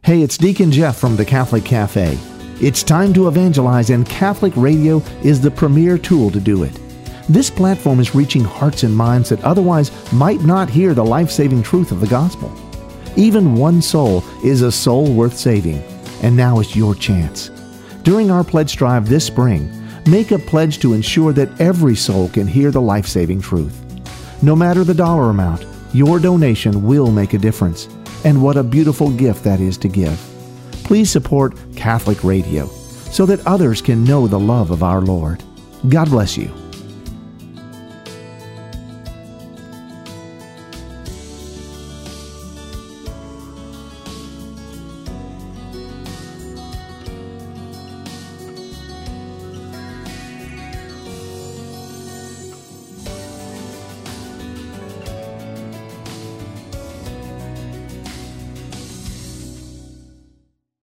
Hey, it's Deacon Jeff from the Catholic Cafe. It's time to evangelize, and Catholic radio is the premier tool to do it. This platform is reaching hearts and minds that otherwise might not hear the life-saving truth of the gospel. Even one soul is a soul worth saving, and now is your chance. During our pledge drive this spring, make a pledge to ensure that every soul can hear the life-saving truth. No matter the dollar amount, your donation will make a difference. And what a beautiful gift that is to give. Please support Catholic Radio so that others can know the love of our Lord. God bless you.